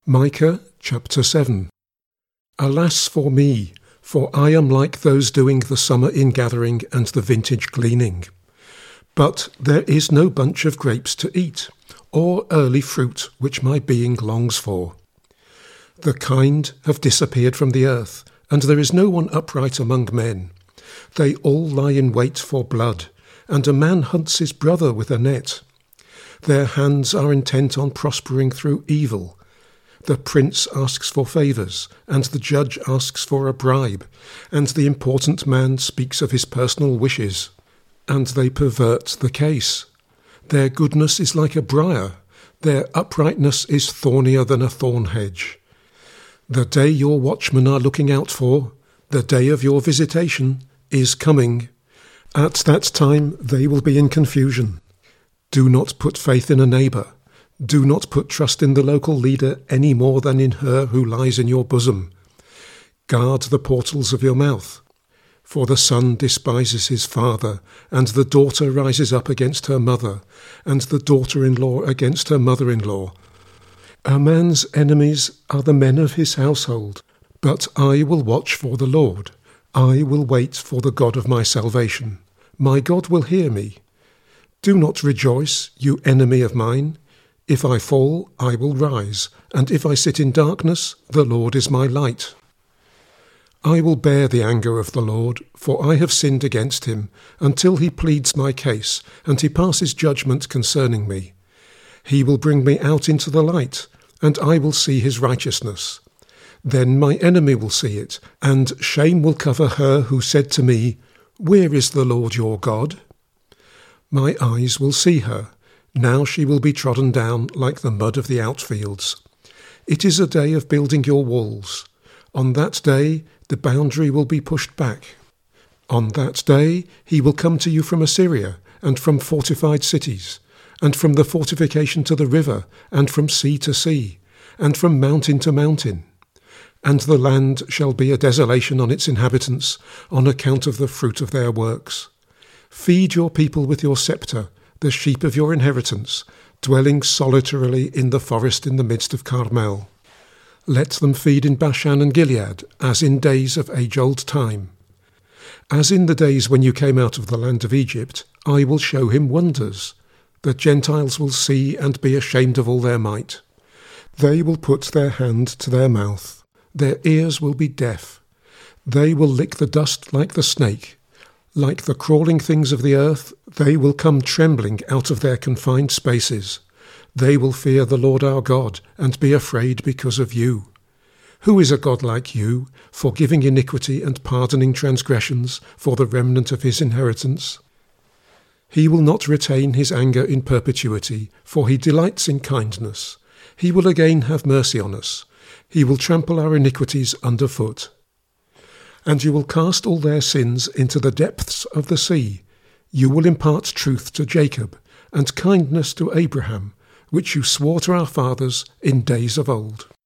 Micah chapter 7. Alas for me, for I am like those doing the summer ingathering and the vintage gleaning. But there is no bunch of grapes to eat, or early fruit which my being longs for. The kind have disappeared from the earth, and there is no one upright among men. They all lie in wait for blood, and a man hunts his brother with a net. Their hands are intent on prospering through evil. The prince asks for favours, and the judge asks for a bribe, and the important man speaks of his personal wishes, and they pervert the case. Their goodness is like a briar, their uprightness is thornier than a thorn hedge. The day your watchmen are looking out for, the day of your visitation, is coming. At that time they will be in confusion. Do not put faith in a neighbour. Do not put trust in the local leader any more than in her who lies in your bosom. Guard the portals of your mouth. For the son despises his father, and the daughter rises up against her mother, and the daughter-in-law against her mother-in-law. A man's enemies are the men of his household, but I will watch for the Lord. I will wait for the God of my salvation. My God will hear me. Do not rejoice, you enemy of mine. If I fall, I will rise, and if I sit in darkness, the Lord is my light. I will bear the anger of the Lord, for I have sinned against him, until he pleads my case, and he passes judgment concerning me. He will bring me out into the light, and I will see his righteousness. Then my enemy will see it, and shame will cover her who said to me, "Where is the Lord your God?" My eyes will see her. Now she will be trodden down like the mud of the outfields. It is a day of building your walls. On that day the boundary will be pushed back. On that day he will come to you from Assyria, and from fortified cities, and from the fortification to the river, and from sea to sea, and from mountain to mountain. And the land shall be a desolation on its inhabitants, on account of the fruit of their works. Feed your people with your sceptre, the sheep of your inheritance, dwelling solitarily in the forest in the midst of Carmel. Let them feed in Bashan and Gilead, as in days of age-old time. As in the days when you came out of the land of Egypt, I will show him wonders. The Gentiles will see and be ashamed of all their might. They will put their hand to their mouth. Their ears will be deaf. They will lick the dust like the snake. Like the crawling things of the earth, they will come trembling out of their confined spaces. They will fear the Lord our God, and be afraid because of you. Who is a God like you, forgiving iniquity and pardoning transgressions for the remnant of his inheritance? He will not retain his anger in perpetuity, for he delights in kindness. He will again have mercy on us. He will trample our iniquities underfoot. And you will cast all their sins into the depths of the sea. You will impart truth to Jacob, and kindness to Abraham, which you swore to our fathers in days of old.